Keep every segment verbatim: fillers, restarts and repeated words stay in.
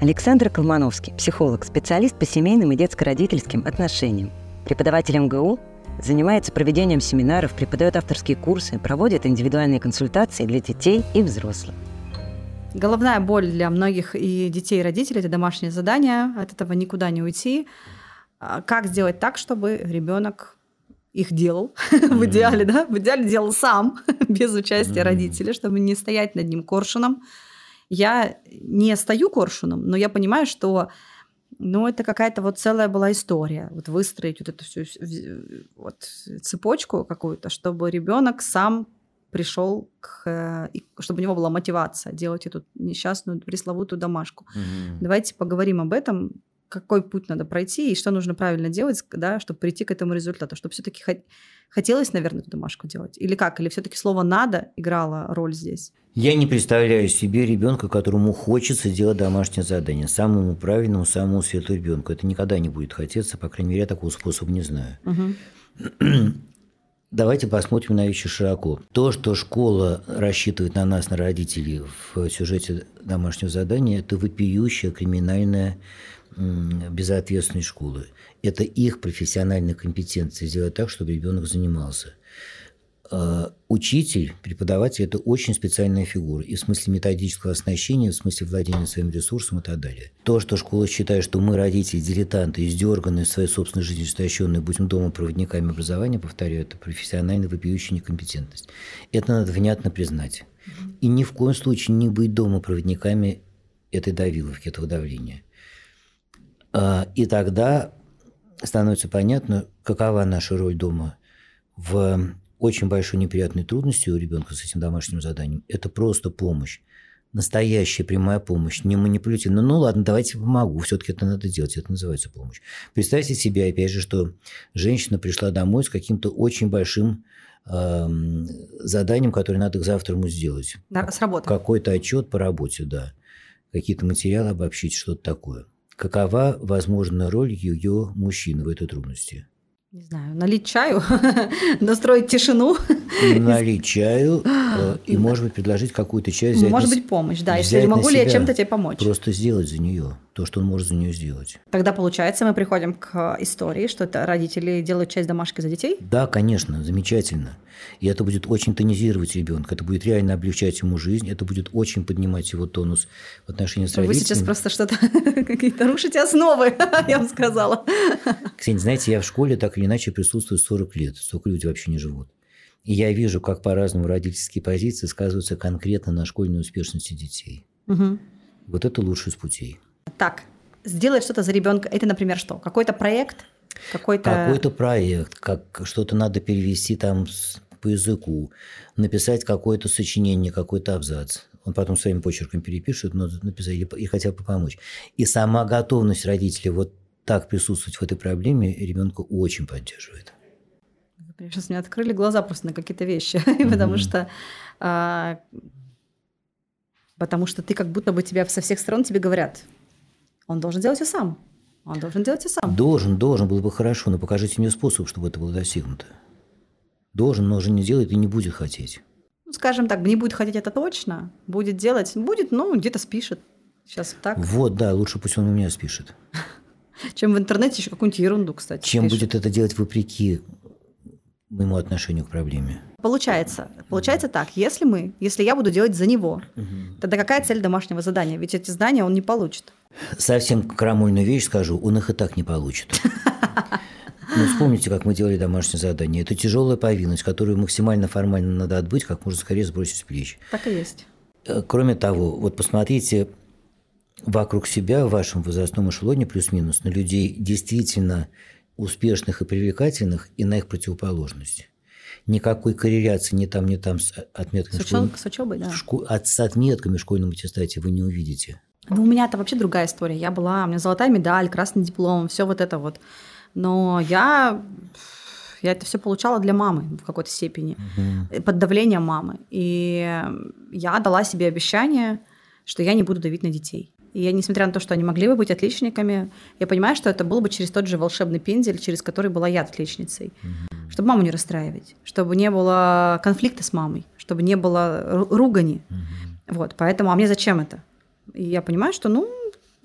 Александр Колмановский, психолог, специалист по семейным и детско-родительским отношениям. Преподаватель эм гэ у, занимается проведением семинаров, преподает авторские курсы, проводит индивидуальные консультации для детей и взрослых. Головная боль для многих и детей, и родителей – это домашнее задание, от этого никуда не уйти. Как сделать так, чтобы ребенок их делал, mm-hmm. в идеале, да, в идеале делал сам, без участия mm-hmm. родителей, чтобы не стоять над ним коршуном. Я не стою коршуном, но я понимаю, что ну, это какая-то вот целая была история. Вот выстроить вот эту всю вот цепочку какую-то, чтобы ребенок сам пришел, к, чтобы у него была мотивация делать эту несчастную пресловутую домашку. Mm-hmm. Давайте поговорим об этом, какой путь надо пройти и что нужно правильно делать, да, чтобы прийти к этому результату, чтобы все-таки хотелось, наверное, эту домашку делать. Или как? Или все-таки слово «надо» играло роль здесь? Я не представляю себе ребенка, которому хочется делать домашнее задание. Самому правильному, самому светлому ребенку. Это никогда не будет хотеться, по крайней мере, я такого способа не знаю. Угу. Давайте посмотрим на вещи широко. То, что школа рассчитывает на нас, на родителей в сюжете домашнего задания, это вопиющая криминальная безответственность школы. Это их профессиональная компетенция сделать так, чтобы ребенок занимался. Учитель, преподаватель – это очень специальная фигура и в смысле методического оснащения, и в смысле владения своим ресурсом и так далее. То, что школа считает, что мы, родители, дилетанты, издерганные в своей собственной жизни, истощенные, будем дома проводниками образования, повторяю, это профессиональная вопиющая некомпетентность. Это надо внятно признать. И ни в коем случае не быть дома проводниками этой давиловки, этого давления. И тогда становится понятно, какова наша роль дома в очень большой неприятной трудности у ребенка с этим домашним заданием. Это просто помощь. Настоящая прямая помощь, не манипулятивная. Ну ладно, давайте помогу, все-таки это надо делать, это называется помощь. Представьте себе, опять же, что женщина пришла домой с каким-то очень большим э, заданием, которое надо к завтра ему сделать. Да, с работы. Какой-то отчет по работе, да. Какие-то материалы обобщить, что-то такое. Какова возможна роль ее мужчины в этой трудности? Не знаю, налить чаю, настроить тишину. Налить чаю и, может быть, предложить какую-то часть взять. Может быть, помощь, да. Если могу ли я чем-то тебе помочь? Просто сделать за нее то, что он может за нее сделать. Тогда, получается, мы приходим к истории, что это родители делают часть домашки за детей? Да, конечно, замечательно. И это будет очень тонизировать ребенка, это будет реально облегчать ему жизнь, это будет очень поднимать его тонус в отношении с родителями. Вы сейчас просто что-то, какие-то рушите основы, я вам сказала. Ксения, знаете, я в школе так или иначе присутствую сорок лет, столько люди вообще не живут. И я вижу, как по-разному родительские позиции сказываются конкретно на школьной успешности детей. Угу. Вот это лучший из путей. Так, сделать что-то за ребенка, это, например, что? Какой-то проект? Какой-то, Какой-то проект, как что-то надо перевести там по языку, написать какое-то сочинение, какой-то абзац. Он потом своим почерком перепишет, но написать и хотя бы помочь. И сама готовность родителей вот так присутствовать в этой проблеме ребенка очень поддерживает. Вы сейчас мне открыли глаза просто на какие-то вещи, mm-hmm. потому что а, потому что ты как будто бы тебя со всех сторон тебе говорят, он должен делать все сам. Он должен делать все сам. Должен, должен, было бы хорошо, но покажите мне способ, чтобы это было достигнуто. Должен, но уже не делает и не будет хотеть. Ну, скажем так, не будет хотеть это точно, будет делать, будет, ну, где-то спишет. Сейчас так. Вот, да, лучше пусть он у меня спишет. Чем в интернете еще какую-нибудь ерунду, кстати. Чем пишет. Будет это делать вопреки моему отношению к проблеме. Получается, получается так, если мы, если я буду делать за него, угу. тогда какая цель домашнего задания? Ведь эти задания он не получит. Совсем крамольную вещь скажу, он их и так не получит. Ну, вспомните, как мы делали домашнее задание. Это тяжелая повинность, которую максимально формально надо отбыть, как можно скорее сбросить с плеч. Так и есть. Кроме того, вот посмотрите вокруг себя, в вашем возрастном эшелоне плюс-минус, на людей действительно успешных и привлекательных, и на их противоположность. Никакой корреляции ни там, ни там с отметками с, учё... с учебой, да. школ... от, с отметками в школьном аттестате вы не увидите. Ну, у меня это вообще другая история. Я была, у меня золотая медаль, красный диплом, все вот это вот. Но я, я это все получала для мамы в какой-то степени, угу. под давлением мамы. И я дала себе обещание, что я не буду давить на детей. И я, несмотря на то, что они могли бы быть отличниками, я понимаю, что это было бы через тот же волшебный пендель, через который была я отличницей. Угу. Чтобы маму не расстраивать, чтобы не было конфликта с мамой, чтобы не было ругани. Угу. Вот, поэтому, а мне зачем это? И я понимаю, что, ну,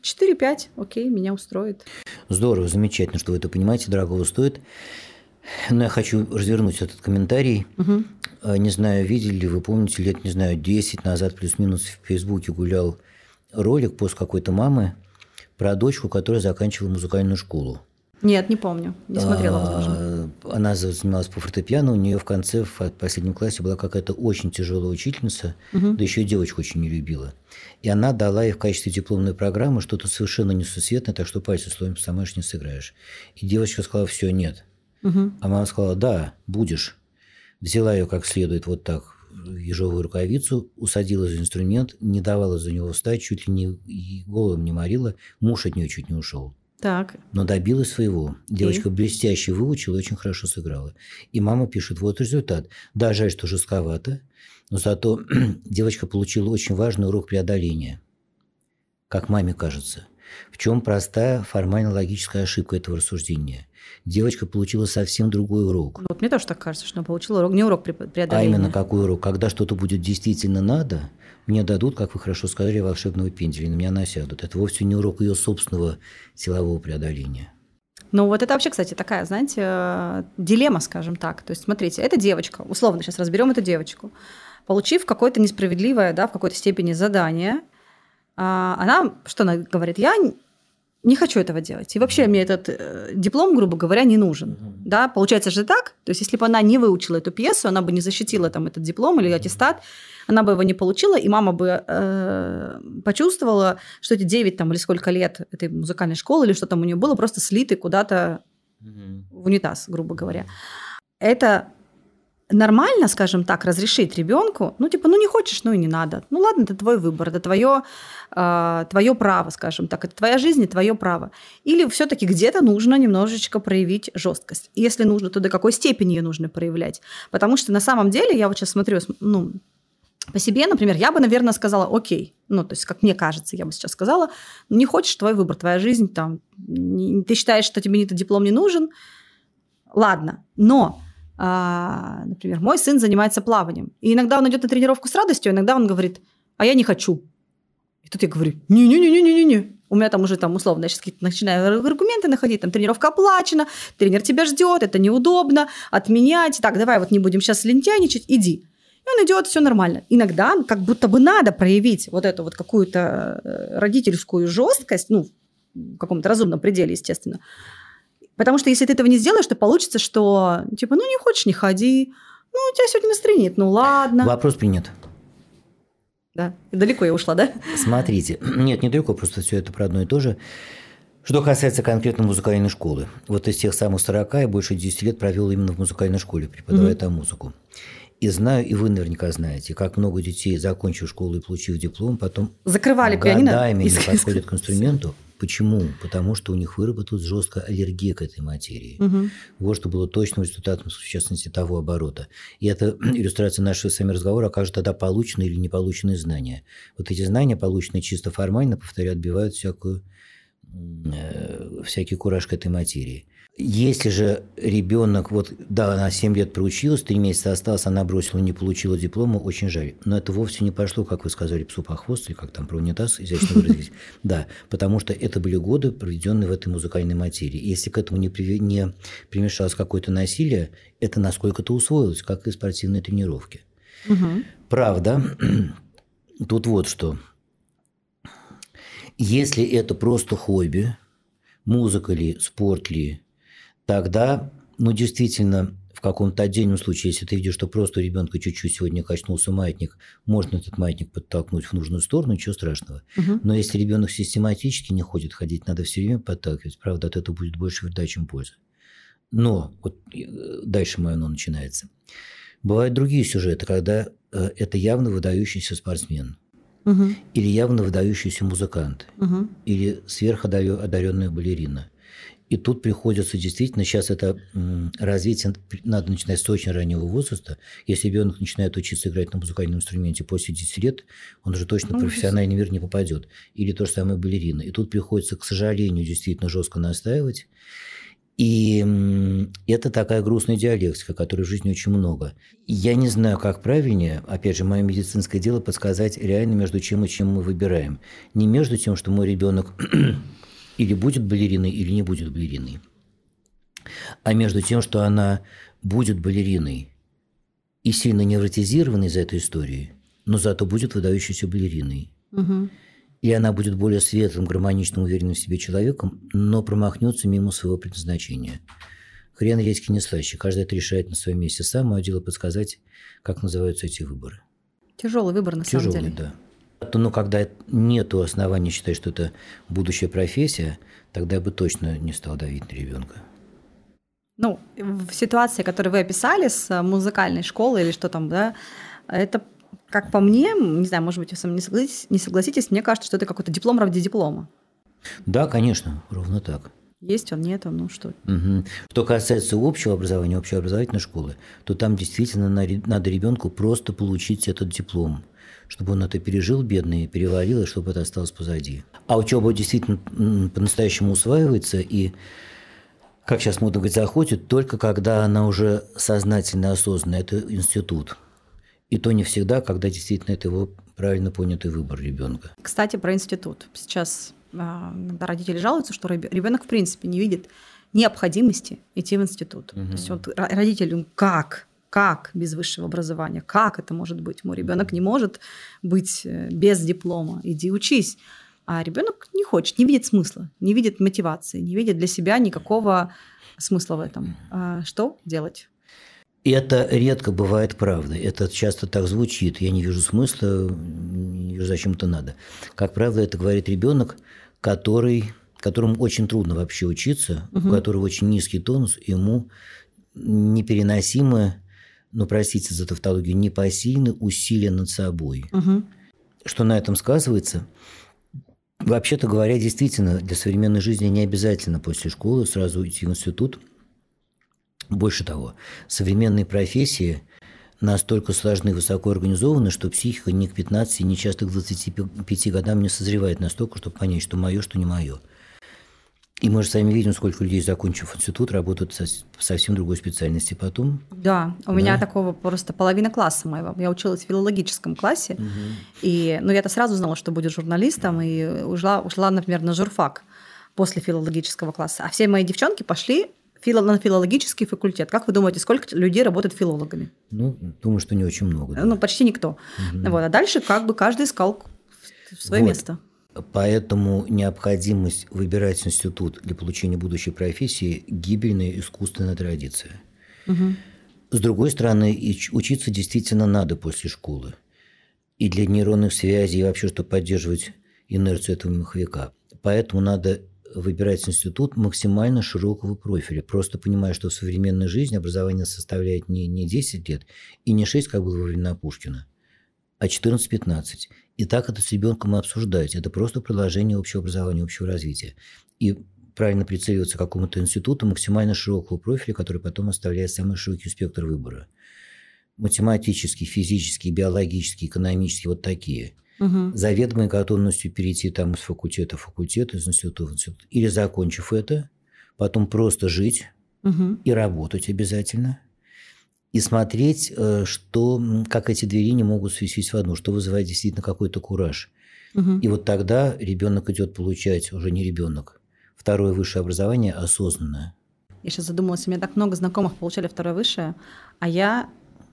четыре-пять, окей, меня устроит. Здорово, замечательно, что вы это понимаете, дорого стоит. Но я хочу развернуть этот комментарий. Угу. Не знаю, видели ли вы, помните, лет, не знаю, десять назад плюс-минус в Фейсбуке гулял ролик пост какой-то мамы про дочку, которая заканчивала музыкальную школу. Нет, не помню, не смотрела, возможно. Она занималась по фортепиано, у нее в конце, в последнем классе была какая-то очень тяжелая учительница, угу. да еще и девочку очень не любила. И она дала ей в качестве дипломной программы что-то совершенно несусветное, так что пальцы слоем сломаешь, не сыграешь. И девочка сказала: все, нет. Угу. А мама сказала: да, будешь. Взяла ее как следует вот так, ежовую рукавицу, усадила за инструмент, не давала за него встать, чуть ли не голову не морила, муж от нее чуть не ушел. Так. Но добилась своего. Девочка и? блестяще выучила, очень хорошо сыграла. И мама пишет: вот результат. Да, жаль, что жестковато, но зато девочка получила очень важный урок преодоления. Как маме кажется. В чем простая формально-логическая ошибка этого рассуждения? Девочка получила совсем другой урок. Вот мне тоже так кажется, что она получила урок, не урок преодоления. А именно какой урок? Когда что-то будет действительно надо, мне дадут, как вы хорошо сказали, волшебного пенделя, на меня насядут. Это вовсе не урок ее собственного силового преодоления. Ну вот это вообще, кстати, такая, знаете, дилемма, скажем так. То есть, смотрите, эта девочка, условно сейчас разберем эту девочку, получив какое-то несправедливое, да, в какой-то степени задание, она, что она говорит, я не хочу этого делать. И вообще мне этот э, диплом, грубо говоря, не нужен. Mm-hmm. Да? Получается же так. То есть если бы она не выучила эту пьесу, она бы не защитила там, этот диплом или аттестат, она бы его не получила, и мама бы э, почувствовала, что эти девять там, или сколько лет этой музыкальной школы, или что там у нее было, просто слиты куда-то mm-hmm. в унитаз, грубо говоря. Это нормально, скажем так, разрешить ребенку, ну, типа, ну, не хочешь, ну, и не надо. Ну, ладно, это твой выбор, это твое, э, твое право, скажем так, это твоя жизнь и твое право. Или все-таки где-то нужно немножечко проявить жесткость. И если нужно, то до какой степени ее нужно проявлять? Потому что на самом деле, я вот сейчас смотрю, ну, по себе, например, я бы, наверное, сказала: окей, ну, то есть, как мне кажется, я бы сейчас сказала: не хочешь, твой выбор, твоя жизнь, там, не, ты считаешь, что тебе этот диплом не нужен, ладно, но... Например, мой сын занимается плаванием. И иногда он идет на тренировку с радостью, иногда он говорит: а я не хочу. И тут я говорю: не-не-не-не-не-не. У меня там уже там условно, я сейчас какие-то начинаю аргументы находить, там тренировка оплачена, тренер тебя ждет, это неудобно, отменять. Так, давай вот не будем сейчас лентяйничать, иди. И он идет, все нормально. Иногда как будто бы надо проявить вот эту вот какую-то родительскую жесткость, ну, в каком-то разумном пределе, естественно. Потому что если ты этого не сделаешь, то получится, что типа, ну не хочешь, не ходи, ну у тебя сегодня настроение нет, ну ладно. Вопрос принят. Да, и далеко я ушла, да? Смотрите, нет, недалеко, просто все это про одно и то же. Что касается конкретно музыкальной школы. Вот из тех самых сорока я больше десяти лет провел именно в музыкальной школе, преподавая mm-hmm. там музыку. И знаю, и вы наверняка знаете, как много детей, закончив школу и получив диплом, потом закрывали пианино, годами не подходят к инструменту. Почему? Потому что у них выработалась жесткая аллергия к этой материи. Угу. Вот что было точным результатом, в частности, того оборота. И это иллюстрация нашего с вами разговора, а как же тогда полученные или не полученные знания. Вот эти знания, полученные чисто формально, повторяю, отбивают всякую, э, всякий кураж к этой материи. Если же ребенок, вот, да, она семь лет проучилась, три месяца осталось, она бросила, не получила диплома, очень жаль. Но это вовсе не пошло, как вы сказали, псу по хвост, или как там про унитаз, изящно выразились. Да, потому что это были годы, проведенные в этой музыкальной материи. И если к этому не, при... не примешалось какое-то насилие, это насколько-то усвоилось, как и спортивные тренировки. Угу. Правда, тут вот что. Если это просто хобби, музыка ли, спорт ли, тогда, ну, действительно, в каком-то отдельном случае, если ты видишь, что просто у ребенка чуть-чуть сегодня качнулся маятник, можно этот маятник подтолкнуть в нужную сторону, ничего страшного. Угу. Но если ребенок систематически не хочет ходить, надо все время подталкивать. Правда, от этого будет больше вреда, чем пользы. Но, вот дальше мое «но» начинается. Бывают другие сюжеты, когда это явно выдающийся спортсмен. Угу. Или явно выдающийся музыкант. Угу. Или сверходаренная балерина. И тут приходится действительно, сейчас это развитие надо начинать с очень раннего возраста. Если ребенок начинает учиться играть на музыкальном инструменте после десяти лет, он уже точно в профессиональный мир не попадет. Или то же самое балерина. И тут приходится, к сожалению, действительно жестко настаивать. И это такая грустная диалектика, которой в жизни очень много. Я не знаю, как правильнее, опять же, мое медицинское дело подсказать реально, между чем и чем мы выбираем. Не между тем, что мой ребенок или будет балериной, или не будет балериной, а между тем, что она будет балериной и сильно невротизированной из-за этой истории, но зато будет выдающейся балериной. Угу. И она будет более светлым, гармоничным, уверенным в себе человеком, но промахнется мимо своего предназначения. Хрен редьки не слаще. Каждый это решает на своем месте сам. Мое дело подсказать, как называются эти выборы. Тяжелый выбор, на Тяжелый, самом деле. Тяжелый, да. Но когда нет оснований считать, что это будущая профессия, тогда я бы точно не стал давить на ребенка. Ну, в ситуации, которую вы описали с музыкальной школой или что там, да, это... Как по мне, не знаю, может быть, вы со мной не согласитесь, не согласитесь, мне кажется, что это какой-то диплом ради диплома. Да, конечно, ровно так. Есть он, нет он, ну что. Угу. Что касается общего образования, общеобразовательной школы, то там действительно надо ребенку просто получить этот диплом, чтобы он это пережил, бедный, переварил, и чтобы это осталось позади. А учеба действительно по-настоящему усваивается, и, как сейчас модно говорить, заходит только когда она уже сознательно, осознанно. Это институт. И то не всегда, когда действительно это его правильно понятый выбор ребенка. Кстати, про институт. Сейчас иногда родители жалуются, что ребенок в принципе не видит необходимости идти в институт. Угу. То есть вот родители, как? Как без высшего образования? Как это может быть? Мой ребенок не может быть без диплома. Иди учись. А ребенок не хочет, не видит смысла, не видит мотивации, не видит для себя никакого смысла в этом. А что делать? Это редко бывает правдой. Это часто так звучит. Я не вижу смысла, не вижу, зачем это надо. Как правило, это говорит ребенок, который, которому очень трудно вообще учиться, угу. у которого очень низкий тонус, ему непереносимо, ну, простите за тавтологию, непосильны усилия над собой. Угу. Что на этом сказывается? Вообще-то говоря, действительно, для современной жизни не обязательно после школы сразу идти в институт. Больше того, современные профессии настолько сложны и высоко организованы, что психика ни к пятнадцати, ни часто к двадцати пяти годам не созревает настолько, чтобы понять, что мое, что не мое. И мы же сами видим, сколько людей, закончив институт, работают со, совсем другой специальности потом. Да, у да? меня такого просто половина класса моего. Я училась в филологическом классе, угу. и ну, я-то сразу знала, что буду журналистом, и ушла, ушла, например, на журфак после филологического класса. А все мои девчонки пошли на филологический факультет. Как вы думаете, сколько людей работает филологами? Ну, думаю, что не очень много. Да. Ну, почти никто. Угу. Вот. А дальше как бы каждый искал свое вот. место. Поэтому необходимость выбирать институт для получения будущей профессии – гибельная искусственная традиция. Угу. С другой стороны, учиться действительно надо после школы. И для нейронных связей, и вообще, чтобы поддерживать инерцию этого маховика. Поэтому надо выбирать институт максимально широкого профиля, просто понимая, что в современной жизни образование составляет не, не десять лет и не шесть, как было во времена Пушкина, а четырнадцать-пятнадцать. И так это с ребенком и обсуждать. Это просто продолжение общего образования, общего развития. И правильно прицеливаться к какому-то институту максимально широкого профиля, который потом оставляет самый широкий спектр выбора. Математический, физический, биологический, экономический, вот такие. Угу. Заведомой готовностью перейти там из факультета в факультет, из института в институт. Или закончив это, потом просто жить угу. и работать обязательно. И смотреть, что, как эти две линии могут свестись в одну, что вызывает действительно какой-то кураж. Угу. И вот тогда ребенок идет получать, уже не ребенок, второе высшее образование осознанное. Я сейчас задумалась, у меня так много знакомых получали второе высшее, а я...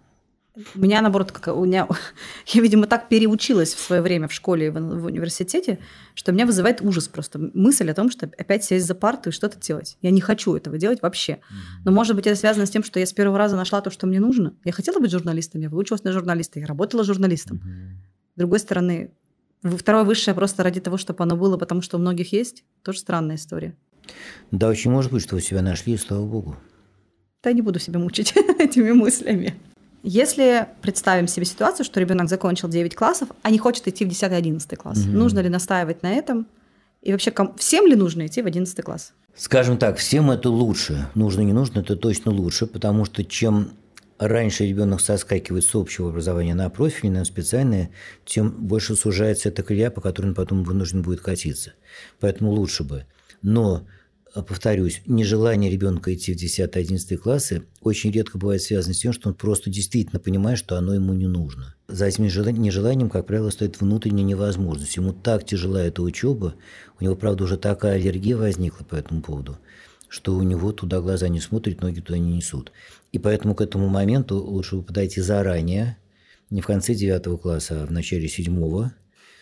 У меня, наоборот, как у меня, я, видимо, так переучилась в свое время в школе и в, в университете, что меня вызывает ужас просто. Мысль о том, что опять сесть за парту и что-то делать. Я не хочу этого делать вообще. Mm-hmm. Но, может быть, это связано с тем, что я с первого раза нашла то, что мне нужно. Я хотела быть журналистом, я выучилась на журналиста, я работала журналистом. Mm-hmm. С другой стороны, второе высшее просто ради того, чтобы оно было, потому что у многих есть, тоже странная история. Да, очень может быть, что вы себя нашли, и слава богу. Да, я не буду себя мучить этими мыслями. Если представим себе ситуацию, что ребенок закончил девять классов, а не хочет идти в десятый-одиннадцатый класс, угу. нужно ли настаивать на этом? И вообще, всем ли нужно идти в одиннадцатый класс? Скажем так, всем это лучше. Нужно, не нужно, это точно лучше, потому что чем раньше ребенок соскакивает с общего образования на профильное, на специальное, тем больше сужается эта колея, по которой он потом вынужден будет катиться. Поэтому лучше бы. Но повторюсь, нежелание ребенка идти в десятый-одиннадцатый классы очень редко бывает связано с тем, что он просто действительно понимает, что оно ему не нужно. За этим нежеланием, как правило, стоит внутренняя невозможность. Ему так тяжела эта учеба, у него, правда, уже такая аллергия возникла по этому поводу, что у него туда глаза не смотрят, ноги туда не несут. И поэтому к этому моменту лучше подойти заранее, не в конце девятого класса, а в начале седьмого,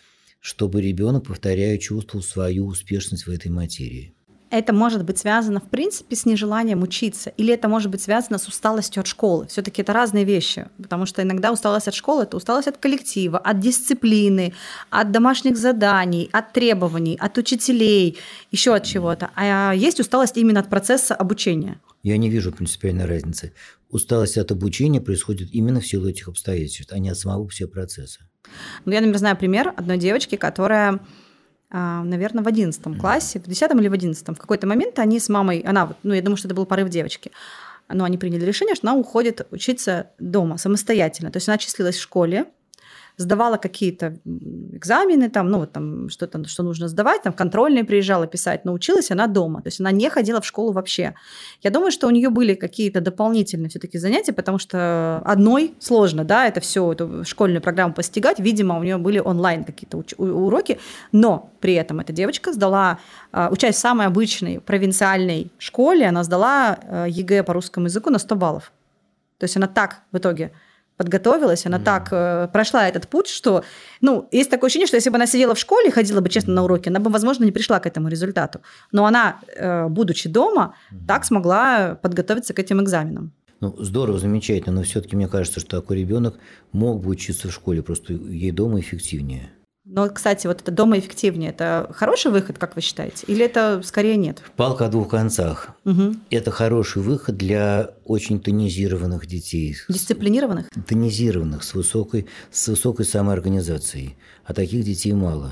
чтобы ребенок, повторяю, чувствовал свою успешность в этой материи. Это может быть связано, в принципе, с нежеланием учиться, или это может быть связано с усталостью от школы. Все-таки это разные вещи, потому что иногда усталость от школы – это усталость от коллектива, от дисциплины, от домашних заданий, от требований, от учителей, еще от чего-то. А есть усталость именно от процесса обучения. Я не вижу принципиальной разницы. Усталость от обучения происходит именно в силу этих обстоятельств, а не от самого всего процесса. Ну, я, например, знаю пример одной девочки, которая, наверное, в одиннадцатом классе, в десятом или в одиннадцатом, в какой-то момент они с мамой, она, ну, я думаю, что это был порыв девочки, но они приняли решение, что она уходит учиться дома самостоятельно. То есть она числилась в школе, сдавала какие-то экзамены, там, ну, вот там что-то, что нужно сдавать, там контрольные приезжала писать, но училась она дома, то есть она не ходила в школу вообще. Я думаю, что у нее были какие-то дополнительные все-таки занятия, потому что одной сложно, да, это все, эту школьную программу постигать, видимо, у нее были онлайн какие-то уч- уроки, но при этом эта девочка сдала, учась в самой обычной провинциальной школе, она сдала ЕГЭ по русскому языку на сто баллов. То есть она так в итоге подготовилась, она mm. так э, прошла этот путь, что, ну, есть такое ощущение, что если бы она сидела в школе и ходила бы честно на уроки, она бы, возможно, не пришла к этому результату. Но она, э, будучи дома, mm. так смогла подготовиться к этим экзаменам. Ну, здорово, замечательно, но все-таки мне кажется, что такой ребенок мог бы учиться в школе, просто ей дома эффективнее. Но, кстати, вот это дома эффективнее, это хороший выход, как вы считаете? Или это скорее нет? Палка о двух концах. Угу. Это хороший выход для очень тонизированных детей. Дисциплинированных? Тонизированных, с высокой, с высокой самоорганизацией. А таких детей мало.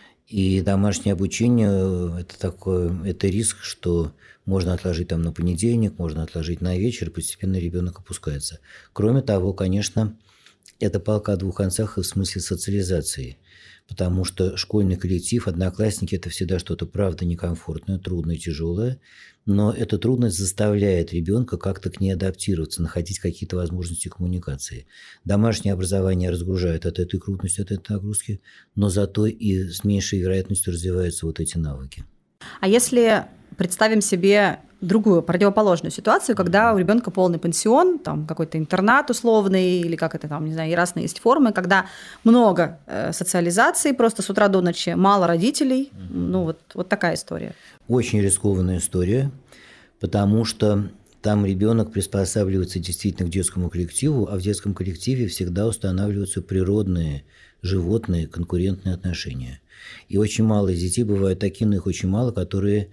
И домашнее обучение – это такой, это риск, что можно отложить там на понедельник, можно отложить на вечер, и постепенно ребенок опускается. Кроме того, конечно, это палка о двух концах и в смысле социализации. Потому что школьный коллектив, одноклассники – это всегда что-то, правда, некомфортное, трудное, тяжелое, но эта трудность заставляет ребенка как-то к ней адаптироваться, находить какие-то возможности коммуникации. Домашнее образование разгружает от этой трудности, от этой нагрузки, но зато и с меньшей вероятностью развиваются вот эти навыки. А если представим себе другую, противоположную ситуацию, когда у ребенка полный пансион, там какой-то интернат условный, или как это там, не знаю, и разные есть формы, когда много э, социализации, просто с утра до ночи, мало родителей, mm-hmm. ну вот, вот такая история. Очень рискованная история, потому что там ребенок приспосабливается действительно к детскому коллективу, а в детском коллективе всегда устанавливаются природные, животные, конкурентные отношения. И очень мало из детей бывают такие, но их очень мало, которые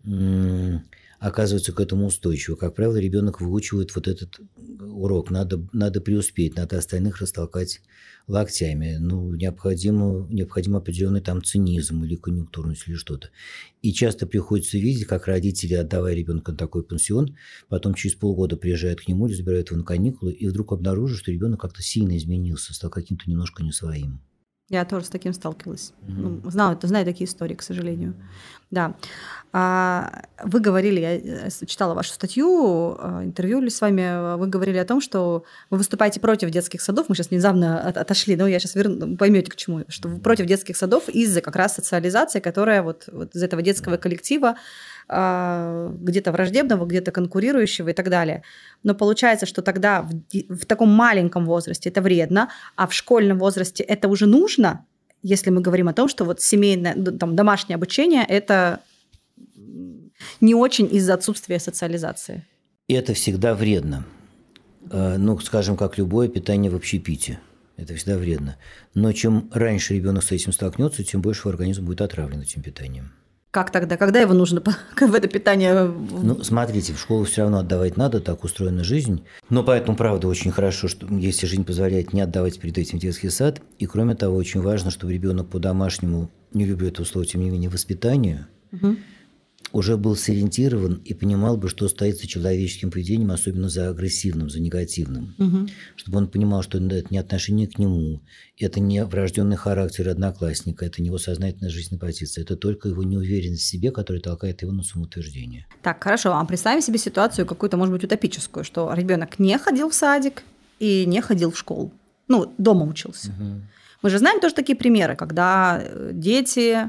м- оказываются к этому устойчивы. Как правило, ребенок выучивает вот этот урок. Надо, надо преуспеть, надо остальных растолкать локтями. Ну, необходимо, необходим определенный там цинизм или конъюнктурность или что-то. И часто приходится видеть, как родители, отдавая ребенка на такой пансион, потом через полгода приезжают к нему или забирают его на каникулы, и вдруг обнаруживают, что ребенок как-то сильно изменился, стал каким-то немножко не своим. Я тоже с таким сталкивалась. Mm-hmm. Ну, знаю, знаю такие истории, к сожалению. Да. Вы говорили, я читала вашу статью, интервью с вами, вы говорили о том, что вы выступаете против детских садов. Мы сейчас внезапно отошли, но я сейчас верну, поймете к чему. Что вы против детских садов из-за как раз социализации, которая вот, вот из этого детского коллектива, где-то враждебного, где-то конкурирующего и так далее. Но получается, что тогда в, в таком маленьком возрасте это вредно, а в школьном возрасте это уже нужно, если мы говорим о том, что вот семейное, там, домашнее обучение – это не очень из-за отсутствия социализации. Это всегда вредно. Ну, скажем, как любое питание в общепите. Это всегда вредно. Но чем раньше ребенок с этим столкнется, тем больше организм будет отравлен этим питанием. Как тогда? Когда его нужно в это питание? Ну, смотрите, в школу все равно отдавать надо, так устроена жизнь. Но поэтому, правда, очень хорошо, что если жизнь позволяет, не отдавать перед этим в детский сад. И, кроме того, очень важно, чтобы ребенок по домашнему, не люблю это слово, тем не менее, воспитанию, угу. уже был сориентирован и понимал бы, что стоит за человеческим поведением, особенно за агрессивным, за негативным. Угу. Чтобы он понимал, что это не отношение к нему, это не врожденный характер одноклассника, это не его сознательная жизненная позиция, это только его неуверенность в себе, которая толкает его на самоутверждение. Так, хорошо. А представим себе ситуацию какую-то, может быть, утопическую, что ребенок не ходил в садик и не ходил в школу. Ну, дома учился. Угу. Мы же знаем тоже такие примеры, когда дети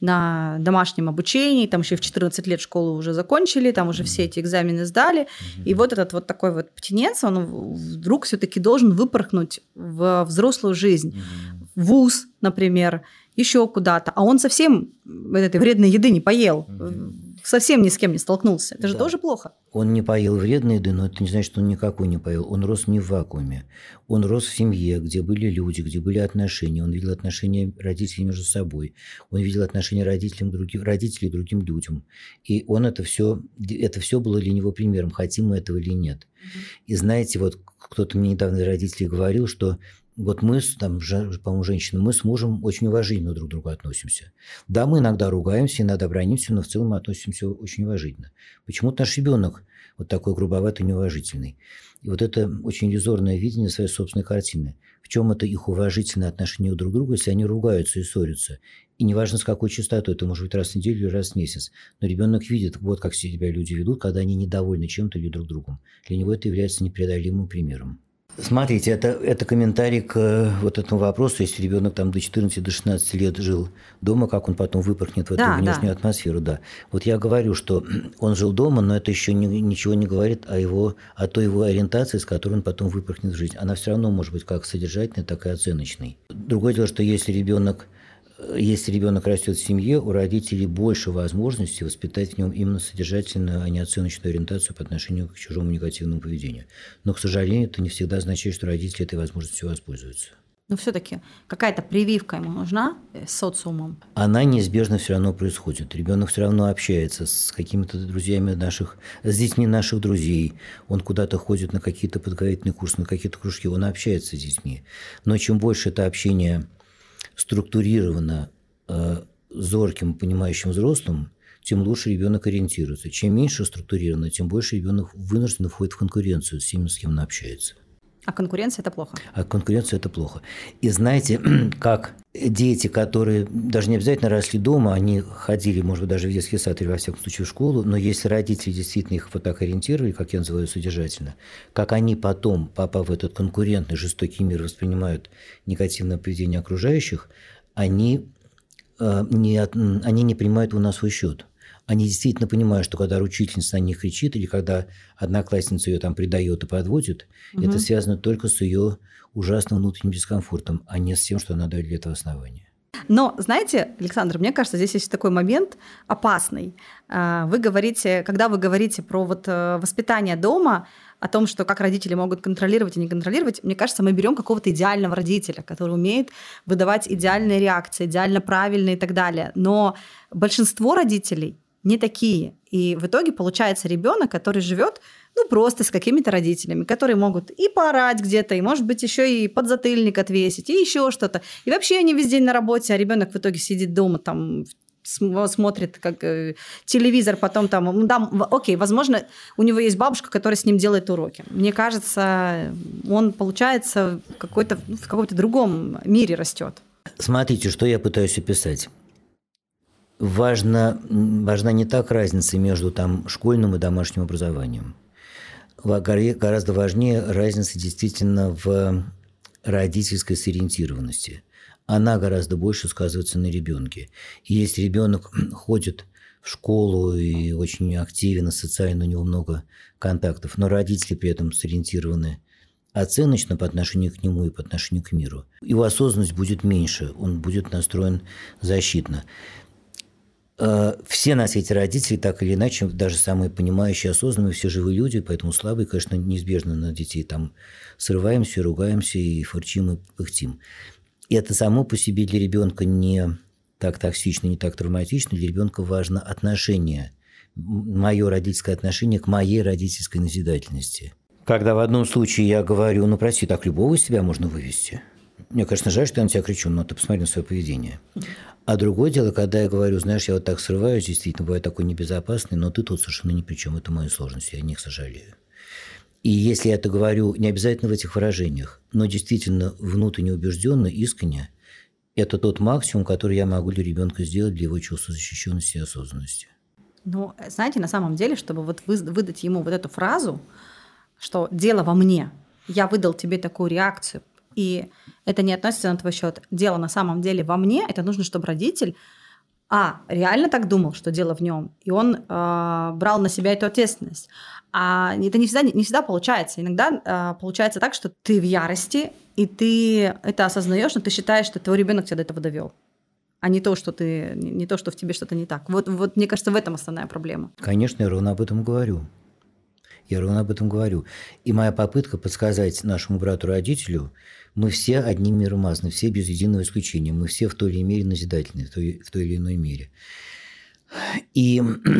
на домашнем обучении, там еще в четырнадцать лет школу уже закончили, там уже mm-hmm. все эти экзамены сдали, mm-hmm. и вот этот вот такой вот птенец, он вдруг все-таки должен выпорхнуть в взрослую жизнь, mm-hmm. в вуз, например, еще куда-то, а он совсем этой вредной еды не поел, mm-hmm. совсем ни с кем не столкнулся. Это да. же тоже плохо. Он не поел вредной еды, но это не значит, что он никакой не поел. Он рос не в вакууме. Он рос в семье, где были люди, где были отношения. Он видел отношения родителей между собой. Он видел отношения родителей к другим, родителей к другим людям. И он это все, это все было для него примером, хотим мы этого или нет. Mm-hmm. И знаете, вот кто-то мне недавно из родителей говорил, что вот мы, там, по-моему, женщины, мы с мужем очень уважительно друг к другу относимся. Да, мы иногда ругаемся, иногда бранимся, но в целом мы относимся очень уважительно. Почему-то наш ребенок вот такой грубоватый, неуважительный. И вот это очень иллюзорное видение своей собственной картины. В чем это их уважительное отношение друг к другу, если они ругаются и ссорятся? И неважно, с какой частотой, это может быть раз в неделю или раз в месяц. Но ребенок видит, вот как себя люди ведут, когда они недовольны чем-то или друг другом. Для него это является непреодолимым примером. Смотрите, это, это комментарий к вот этому вопросу. Если ребенок там до четырнадцати, до шестнадцати лет жил дома, как он потом выпорхнет в эту да, внешнюю да. атмосферу. Да. Вот я говорю, что он жил дома, но это еще не, ничего не говорит о, его, о той его ориентации, с которой он потом выпорхнет в жизнь. Она все равно может быть как содержательной, так и оценочной. Другое дело, что если ребенок Если ребенок растет в семье, у родителей больше возможностей воспитать в нем именно содержательную, а не оценочную ориентацию по отношению к чужому негативному поведению. Но, к сожалению, это не всегда означает, что родители этой возможностью воспользуются. Но все-таки какая-то прививка ему нужна с социумом? Она неизбежно все равно происходит. Ребенок все равно общается с какими-то друзьями наших, с детьми наших друзей. Он куда-то ходит на какие-то подготовительные курсы, на какие-то кружки. Он общается с детьми. Но чем больше это общение структурировано э, зорким, понимающим взрослым, тем лучше ребенок ориентируется. Чем меньше структурировано, тем больше ребенок вынужден входит в конкуренцию с теми, с кем он общается. А конкуренция – это плохо? А конкуренция – это плохо. И знаете, как дети, которые даже не обязательно росли дома, они ходили, может быть, даже в детский сад или, во всяком случае, в школу, но если родители действительно их вот так ориентировали, как я называю содержательно, как они потом, попав в этот конкурентный, жестокий мир, воспринимают негативное поведение окружающих, они, э, не, они не принимают его на свой счет. Они действительно понимают, что когда учительница на них кричит, или когда одноклассница ее там предает и подводит, угу. это связано только с ее ужасным внутренним дискомфортом, а не с тем, что она дает для этого основания. Но, знаете, Александр, мне кажется, здесь есть такой момент опасный. Вы говорите, когда вы говорите про вот воспитание дома, о том, что как родители могут контролировать и не контролировать, мне кажется, мы берем какого-то идеального родителя, который умеет выдавать идеальные реакции, идеально правильные и так далее. Но большинство родителей не такие. И в итоге получается ребенок, который живет ну, просто с какими-то родителями, которые могут и поорать где-то, и, может быть, еще и подзатыльник отвесить, и еще что-то. И вообще они весь день на работе, а ребенок в итоге сидит дома, там, смотрит как телевизор, потом там, да, окей, возможно, у него есть бабушка, которая с ним делает уроки. Мне кажется, он, получается, какой-то, в каком-то другом мире растет. Смотрите, что я пытаюсь описать. Важна, важна не так разница между там, школьным и домашним образованием. Гораздо важнее разница действительно в родительской сориентированности. Она гораздо больше сказывается на ребенке. И если ребенок ходит в школу и очень активен, социально у него много контактов, но родители при этом сориентированы оценочно по отношению к нему и по отношению к миру, его осознанность будет меньше, он будет настроен защитно. Все на свете родители, так или иначе, даже самые понимающие, осознанные, все живые люди, поэтому слабые, конечно, неизбежно на детей там срываемся, ругаемся и фырчим, и пыхтим. И это само по себе для ребенка не так токсично, не так травматично. Для ребенка важно отношение, мое родительское отношение к моей родительской назидательности. Когда в одном случае я говорю, ну, прости, так любого из себя можно вывести. Мне, конечно, жаль, что я на тебя кричу, но ты посмотри на свое поведение. А другое дело, когда я говорю, знаешь, я вот так срываюсь, действительно, бывает такой небезопасный, но ты тут совершенно ни при чем, это мои сложности, я о них сожалею. И если я это говорю, не обязательно в этих выражениях, но действительно внутренне убежденно, искренне, это тот максимум, который я могу для ребенка сделать, для его чувства защищенности и осознанности. Ну, знаете, на самом деле, чтобы вот выдать ему вот эту фразу, что дело во мне, я выдал тебе такую реакцию, и это не относится на твой счет. Дело на самом деле во мне, это нужно, чтобы родитель а, реально так думал, что дело в нем, и он э, брал на себя эту ответственность. А это не всегда, не всегда получается. Иногда э, получается так, что ты в ярости, и ты это осознаешь, но ты считаешь, что твой ребенок тебя до этого довел, а не то, что ты, не то, что в тебе что-то не так. Вот, вот мне кажется, в этом основная проблема. Конечно, я ровно об этом говорю. Я ровно об этом говорю. И моя попытка подсказать нашему брату-родителю, мы все одним миром мазаны, все без единого исключения. Мы все в той или иной мере назидательны, в той, в той или иной мере. И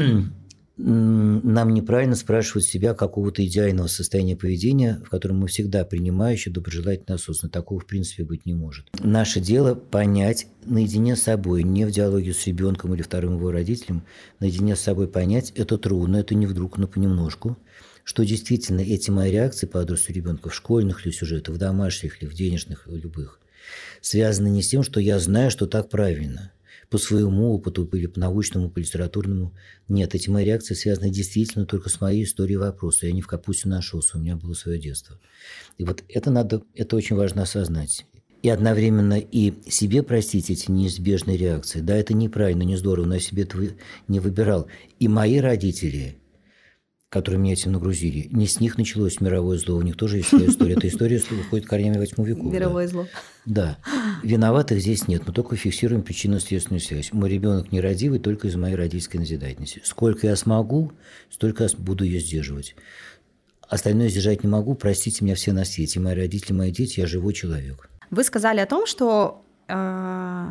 нам неправильно спрашивать себя какого-то идеального состояния поведения, в котором мы всегда принимающие, доброжелательно, осознанно. Такого, в принципе, быть не может. Наше дело понять наедине с собой, не в диалоге с ребенком или вторым его родителем, наедине с собой понять, это трудно, это не вдруг, но понемножку, что действительно эти мои реакции по адресу ребенка в школьных ли сюжетах, в домашних ли, в денежных, в любых, связаны не с тем, что я знаю, что так правильно, по своему опыту или по научному, по литературному. Нет, эти мои реакции связаны действительно только с моей историей вопроса. Я не в капусте нашелся, у меня было свое детство. И вот это надо, это очень важно осознать. И одновременно и себе простить эти неизбежные реакции. Да, это неправильно, не здорово, но я себе этого не выбирал. И мои родители, которые меня этим нагрузили, не с них началось мировое зло, у них тоже есть своя история. Эта история уходит корнями восьми веков. Мировое да. зло. Да. Виноватых здесь нет, мы только фиксируем причинно-следственную связь. Мой ребенок нерадивый только из моей родительской назидательности. Сколько я смогу, столько я буду ее сдерживать. Остальное сдержать не могу, простите меня все на свете. Мои родители, мои дети, я живой человек. Вы сказали о том, что э,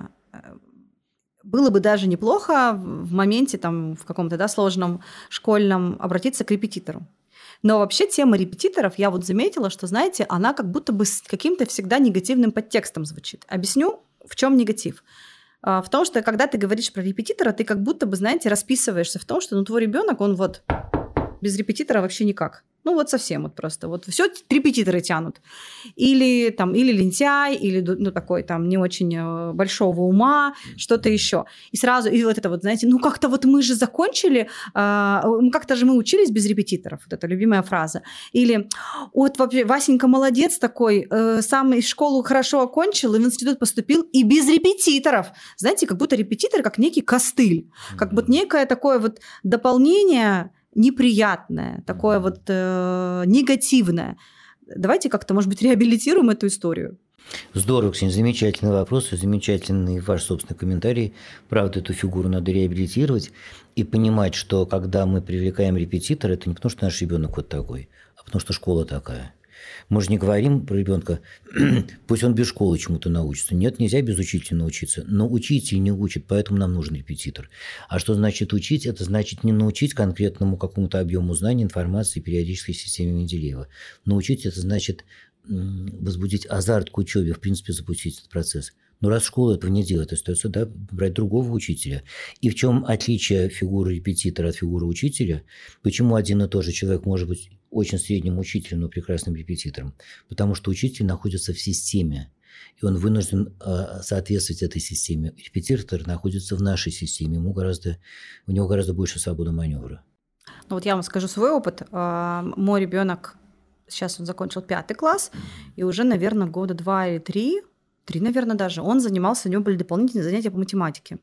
было бы даже неплохо в моменте, там, в каком-то да, сложном школьном обратиться к репетитору. Но вообще тема репетиторов, я вот заметила, что, знаете, она как будто бы с каким-то всегда негативным подтекстом звучит. Объясню, в чем негатив. В том, что когда ты говоришь про репетитора, ты как будто бы, знаете, расписываешься в том, что ну, твой ребенок, он вот без репетитора вообще никак. Ну вот совсем вот просто. Вот все репетиторы тянут. Или, там, или лентяй, или ну, такой там не очень большого ума, что-то еще. И сразу, и вот это вот, знаете, ну как-то вот мы же закончили, э, как-то же мы учились без репетиторов. Вот это любимая фраза. Или вот вообще Васенька молодец такой, э, сам из школу хорошо окончил, и в институт поступил, и без репетиторов. Знаете, как будто репетитор как некий костыль. Как будто некое такое вот дополнение неприятное, такое вот э, негативное. Давайте как-то, может быть, реабилитируем эту историю. Здорово, Ксения, замечательный вопрос и замечательный ваш собственный комментарий. Правда, эту фигуру надо реабилитировать и понимать, что когда мы привлекаем репетитора, это не потому, что наш ребенок вот такой, а потому что школа такая. Мы же не говорим про ребенка, пусть он без школы чему-то научится. Нет, нельзя без учителя научиться. Но учитель не учит, поэтому нам нужен репетитор. А что значит учить? Это значит не научить конкретному какому-то объему знаний, информации, периодической системе Менделеева. Научить – это значит возбудить азарт к учебе, в принципе, запустить этот процесс. Но раз школа этого не делает, остается да, брать другого учителя. И в чем отличие фигуры репетитора от фигуры учителя? Почему один и тот же человек может быть очень средним учителем, но прекрасным репетитором? Потому что учитель находится в системе, и он вынужден э, соответствовать этой системе. Репетитор находится в нашей системе, ему гораздо, у него гораздо больше свободы маневра. Ну вот я вам скажу свой опыт. Мой ребенок, сейчас он закончил пятый класс, и уже, наверное, года два или три, три, наверное, даже, он занимался, у него были дополнительные занятия по математике.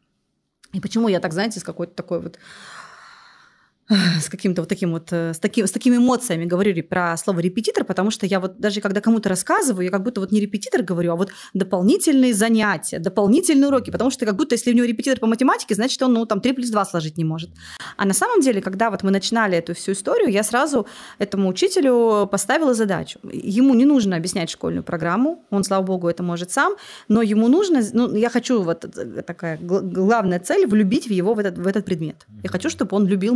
И почему я так, знаете, с какой-то такой вот с каким-то вот таким вот, с, таким, с такими эмоциями говорю про слово репетитор, потому что я вот даже когда кому-то рассказываю, я как будто вот не репетитор говорю, а вот дополнительные занятия, дополнительные уроки, потому что как будто если у него репетитор по математике, значит, он ну, там три плюс два сложить не может. А на самом деле, когда вот мы начинали эту всю историю, я сразу этому учителю поставила задачу. Ему не нужно объяснять школьную программу, он, слава богу, это может сам, но ему нужно, ну, я хочу, вот такая главная цель, влюбить в его в этот, в этот предмет. Я хочу, чтобы он любил математику.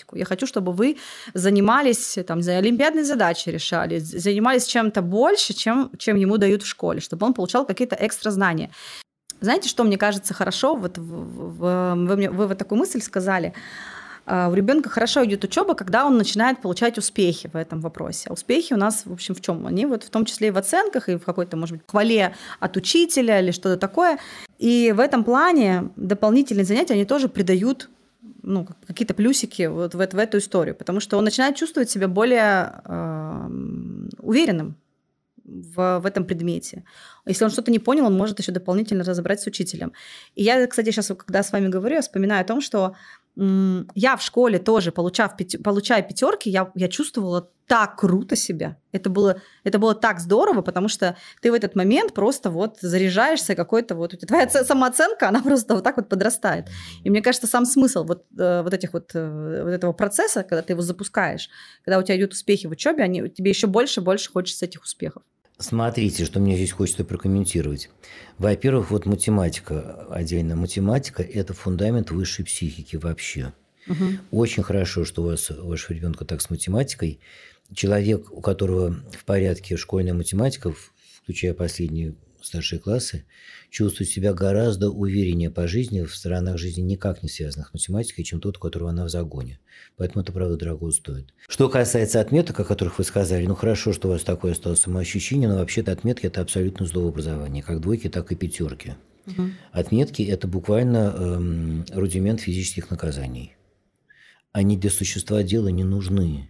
математику. Я хочу, чтобы вы занимались, там, за олимпиадные задачи решали, занимались чем-то больше, чем, чем ему дают в школе, чтобы он получал какие-то экстра знания. Знаете, что мне кажется хорошо? Вот вы, вы, вы вот такую мысль сказали. У ребенка хорошо идет учеба, когда он начинает получать успехи в этом вопросе. А успехи у нас, в общем, в чем? Они вот в том числе и в оценках, и в какой-то, может быть, хвале от учителя или что-то такое. И в этом плане дополнительные занятия, они тоже придают, ну, какие-то плюсики вот в, в эту историю, потому что он начинает чувствовать себя более э, уверенным в, в этом предмете. Если он что-то не понял, он может еще дополнительно разобрать с учителем. И я, кстати, сейчас, когда с вами говорю, я вспоминаю о том, что м- я в школе тоже, получав пяти, получая пятерки, я, я чувствовала так круто себя. Это было, это было так здорово, потому что ты в этот момент просто вот заряжаешься какой-то вот... Твоя самооценка, она просто вот так вот подрастает. И мне кажется, сам смысл вот, вот, этих вот, вот этого процесса, когда ты его запускаешь, когда у тебя идут успехи в учебе, они, тебе еще больше и больше хочется этих успехов. Смотрите, что мне здесь хочется прокомментировать. Во-первых, вот математика отдельно. Математика – это фундамент высшей психики вообще. Угу. Очень хорошо, что у вас, у вашего ребенка так с математикой. Человек, у которого в порядке школьная математика, включая последние старшие классы, чувствует себя гораздо увереннее по жизни, в сторонах жизни никак не связанных с математикой, чем тот, у которого она в загоне. Поэтому это, правда, дорого стоит. Что касается отметок, о которых вы сказали, ну хорошо, что у вас такое осталось самоощущение, но вообще-то отметки – это абсолютно зло образования, как двойки, так и пятерки. Угу. Отметки – это буквально эм, рудимент физических наказаний. Они для существа дела не нужны.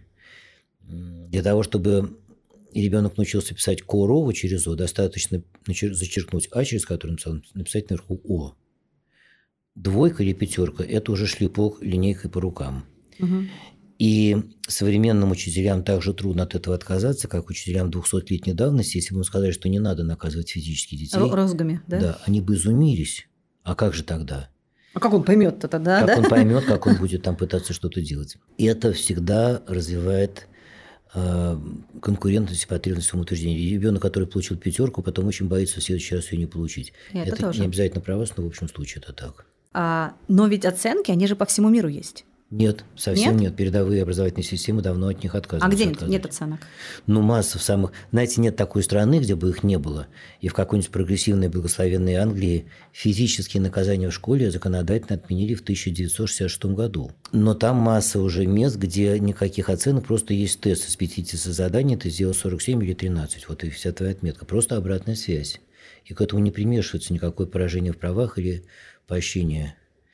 Для того, чтобы ребенок научился писать ко-ро через О, достаточно зачеркнуть А, через который написал, написать наверху О. Двойка или пятерка – это уже шлепок линейкой по рукам. Угу. И современным учителям также трудно от этого отказаться, как учителям двухсотлетней давности. Если бы мы сказали, что не надо наказывать физически детей, розгами, да? Да, они бы изумились. А как же тогда? А как он поймет-то тогда? Как да? он поймет, как он будет там пытаться что-то делать? И это всегда развивает э, конкурентность и потребность в самоутверждении. Ребенок, который получил пятерку, потом очень боится в следующий раз ее не получить. Это, это тоже. Не обязательно про вас, но в общем случае это так. А, но ведь оценки, они же по всему миру есть. Нет, совсем нет? нет. Нет. Передовые образовательные системы давно от них отказываются. А где нет, нет оценок? Ну, масса в самых... Знаете, нет такой страны, где бы их не было. И в какой-нибудь прогрессивной, благословенной Англии физические наказания в школе законодательно отменили в тысяча девятьсот шестьдесят шестом году. Но там масса уже мест, где никаких оценок, просто есть тест из пятидесяти заданий, ты сделал сорок семь или тринадцать. Вот и вся твоя отметка. Просто обратная связь. И к этому не примешивается никакое поражение в правах или поощрение.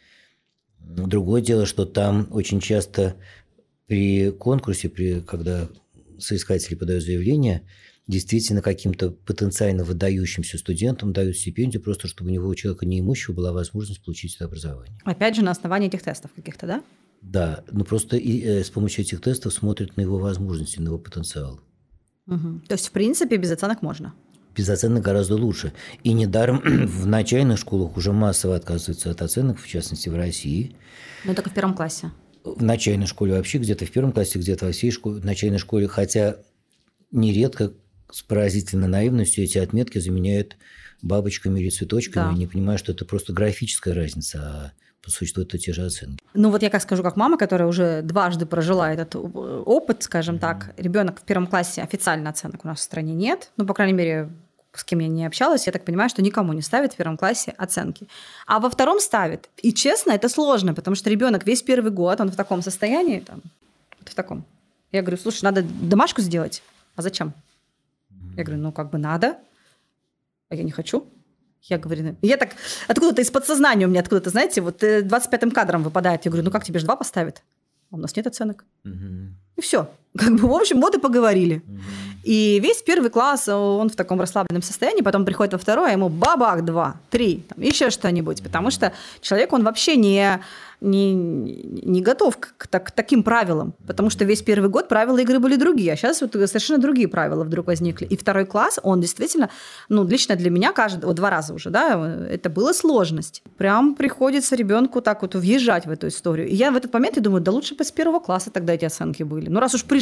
Другое дело, что там очень часто при конкурсе, при, когда соискатели подают заявление, действительно каким-то потенциально выдающимся студентам дают стипендию, просто чтобы у него, у человека неимущего, была возможность получить это образование. Опять же, на основании этих тестов каких-то, да? Да, ну просто и, э, с помощью этих тестов смотрят на его возможности, на его потенциал. Угу. То есть, в принципе, без оценок можно? Без оценок гораздо лучше. И недаром в начальных школах уже массово отказываются от оценок, в частности, в России. Но только в первом классе. В начальной школе вообще, где-то в первом классе, где-то во всей школе, в начальной школе, хотя нередко с поразительной наивностью эти отметки заменяют бабочками или цветочками, да. Не понимая, что это просто графическая разница, а по существу это те же оценки. Ну вот я как скажу, как мама, которая уже дважды прожила этот опыт, скажем mm-hmm. так, ребенок в первом классе официально оценок у нас в стране нет, ну, по крайней мере, с кем я не общалась, я так понимаю, что никому не ставят в первом классе оценки. А во втором ставят. И честно, это сложно, потому что ребенок весь первый год, он в таком состоянии, там, вот в таком. Я говорю, слушай, надо домашку сделать. А зачем? Я говорю, ну как бы надо. А я не хочу. Я говорю, я так откуда-то из подсознания у меня, откуда-то, знаете, вот двадцать пятым кадром выпадает. Я говорю, ну как тебе же два поставят? А у нас нет оценок. Угу. И все. Как бы, в общем, вот и поговорили. Угу. И весь первый класс, он в таком расслабленном состоянии, потом приходит во второй, а ему бабах, два, три, там, еще что-нибудь. Потому что человек, он вообще не, не, не готов к, к, к таким правилам. Потому что весь первый год правила игры были другие, а сейчас вот совершенно другие правила вдруг возникли. И второй класс, он действительно, ну, лично для меня, каждый, вот два раза уже, да, это была сложность. Прям приходится ребенку так вот въезжать в эту историю. И я в этот момент я думаю, да лучше бы с первого класса тогда эти оценки были. Ну, раз уж пришли,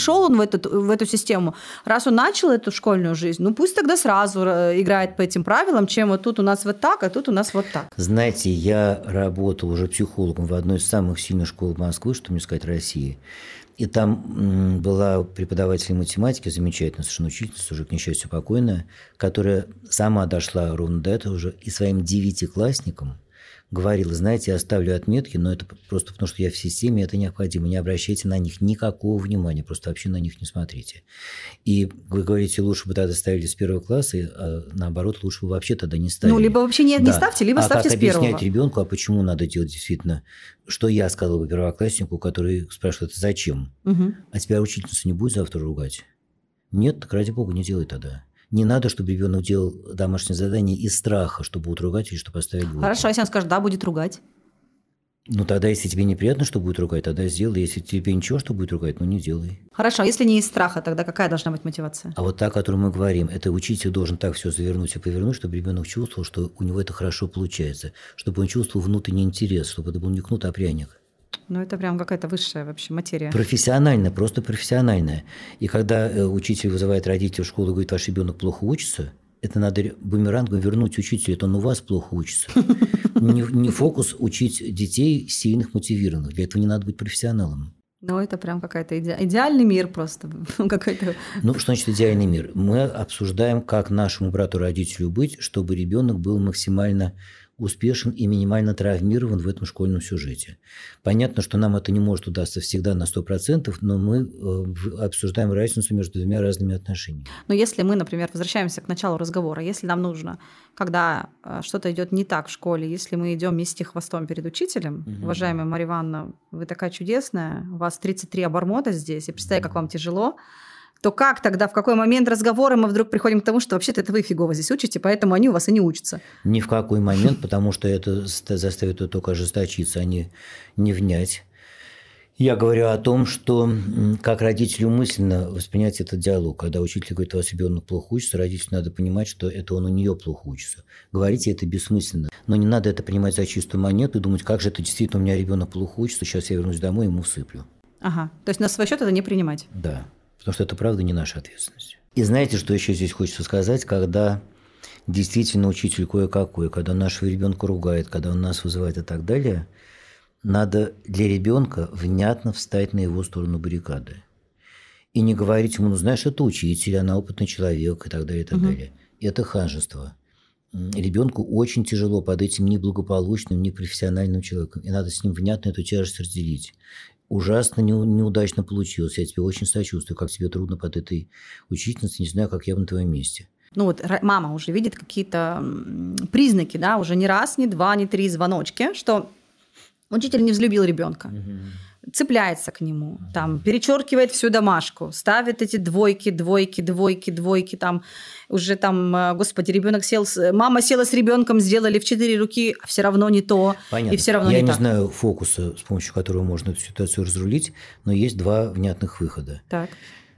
пришел он в эту, в эту систему, раз он начал эту школьную жизнь, ну пусть тогда сразу играет по этим правилам, чем вот тут у нас вот так, а тут у нас вот так. Знаете, я работал уже психологом в одной из самых сильных школ Москвы, что мне сказать, России. И там была преподаватель математики, замечательная совершенно учительница, уже, к несчастью, покойная, которая сама дошла ровно до этого уже и своим девятиклассникам говорила: знаете, я ставлю отметки, но это просто потому, что я в системе, это необходимо. Не обращайте на них никакого внимания, просто вообще на них не смотрите. И вы говорите, лучше бы тогда ставили с первого класса, а наоборот, лучше бы вообще тогда не ставили. Ну, либо вообще не, да. не ставьте, либо а ставьте с первого. А как объяснять ребенку, а почему надо делать действительно? Что я сказал бы первокласснику, который спрашивает, это зачем? Угу. А тебя учительница не будет завтра ругать? Нет, так ради бога не делай тогда. Не надо, чтобы ребенок делал домашнее задание из страха, что будут ругать или что поставить двойку. Хорошо, если он скажет, да, будет ругать. Ну, тогда, если тебе неприятно, что будет ругать, тогда сделай. Если тебе ничего, что будет ругать, ну, не делай. Хорошо, если не из страха, тогда какая должна быть мотивация? А вот та, о которой мы говорим, это учитель должен так все завернуть и повернуть, чтобы ребенок чувствовал, что у него это хорошо получается, чтобы он чувствовал внутренний интерес, чтобы это был не кнут, а пряник. Ну, это прям какая-то высшая вообще материя. Профессиональная, просто профессиональная. И когда э, учитель вызывает родителей в школу и говорит, ваш ребенок плохо учится, это надо бумерангом вернуть учителю, это он у вас плохо учится. Не, не фокус учить детей сильных, мотивированных. Для этого не надо быть профессионалом. Ну, это прям какой-то иде... идеальный мир просто. какой-то... Ну, что значит идеальный мир? Мы обсуждаем, как нашему брату-родителю быть, чтобы ребенок был максимально успешен и минимально травмирован в этом школьном сюжете. Понятно, что нам это не может удастся всегда на сто процентов, но мы обсуждаем разницу между двумя разными отношениями. Но если мы, например, возвращаемся к началу разговора, если нам нужно, когда что-то идет не так в школе, если мы идем нести хвостом перед учителем, угу. Уважаемая Марья Ивановна, вы такая чудесная, у вас тридцать три обормота здесь, и представляю, как вам тяжело, то как тогда, в какой момент разговора мы вдруг приходим к тому, что вообще-то это вы фигово здесь учите, поэтому они у вас и не учатся? Ни в какой момент, потому что это заставит только ожесточиться, а не, не внять. Я говорю о том, что как родителю мысленно воспринять этот диалог. Когда учитель говорит, у вас ребенок плохо учится, родителю надо понимать, что это он у нее плохо учится. Говорите это бессмысленно. Но не надо это принимать за чистую монету и думать, как же это действительно у меня ребенок плохо учится, сейчас я вернусь домой и ему всыплю. Ага, то есть на свой счет это не принимать? Да. Потому что это, правда, не наша ответственность. И знаете, что еще здесь хочется сказать? Когда действительно учитель кое-какой, когда нашего ребенка ругает, когда он нас вызывает и так далее, надо для ребенка внятно встать на его сторону баррикады. И не говорить ему, ну, знаешь, это учитель, она опытный человек и так далее, и так угу. далее. Это ханжество. Ребенку очень тяжело под этим неблагополучным, непрофессиональным человеком. И надо с ним внятно эту тяжесть разделить. Ужасно неудачно получилось. Я тебе очень сочувствую, как тебе трудно под этой учительницей. Не знаю, как я бы на твоем месте. Ну вот мама уже видит какие-то признаки, да, уже не раз, не два, не три звоночки, что учитель не взлюбил ребенка. Угу. Цепляется к нему, там, перечеркивает всю домашку, ставит эти двойки, двойки, двойки, двойки, там, уже там, господи, ребенок сел, мама села с ребенком, сделали в четыре руки, а все равно не то. Понятно. И все равно Я не не так. знаю фокуса, с помощью которого можно эту ситуацию разрулить, но есть два внятных выхода. Так.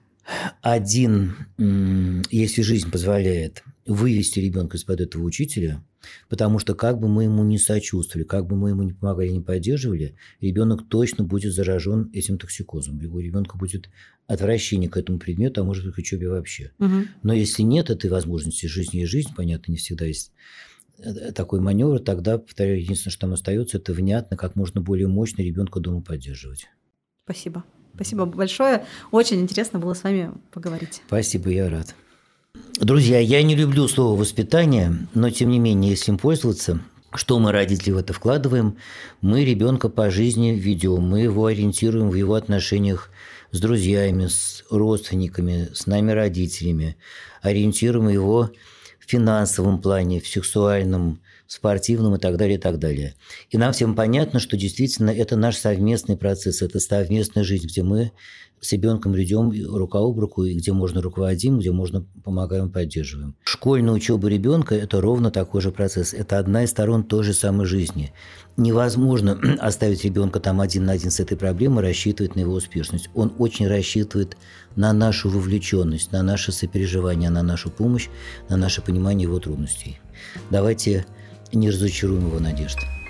Один, если жизнь позволяет, вывести ребенка из-под этого учителя, потому что как бы мы ему не сочувствовали, как бы мы ему не помогали, не поддерживали, ребенок точно будет заражен этим токсикозом. У ребенка будет отвращение к этому предмету, а может быть к учебе вообще. Угу. Но если нет этой возможности, жизнь есть жизнь, понятно, не всегда есть такой маневр, тогда, повторяю, единственное, что там остается, это внятно, как можно более мощно ребенка дома поддерживать. Спасибо. Спасибо большое. Очень интересно было с вами поговорить. Спасибо, я рад. Друзья, я не люблю слово «воспитание», но, тем не менее, если им пользоваться, что мы, родители, в это вкладываем, мы ребенка по жизни ведем, мы его ориентируем в его отношениях с друзьями, с родственниками, с нами, родителями, ориентируем его в финансовом плане, в сексуальном, в спортивном и так далее, и так далее. И нам всем понятно, что действительно это наш совместный процесс, это совместная жизнь, где мы с ребенком идем рука об руку, и где можно руководим, где можно помогаем, поддерживаем. Школьная учеба ребенка – это ровно такой же процесс. Это одна из сторон той же самой жизни. Невозможно оставить ребенка там один на один с этой проблемой, рассчитывать на его успешность. Он очень рассчитывает на нашу вовлеченность, на наше сопереживание, на нашу помощь, на наше понимание его трудностей. Давайте не разочаруем его надежд.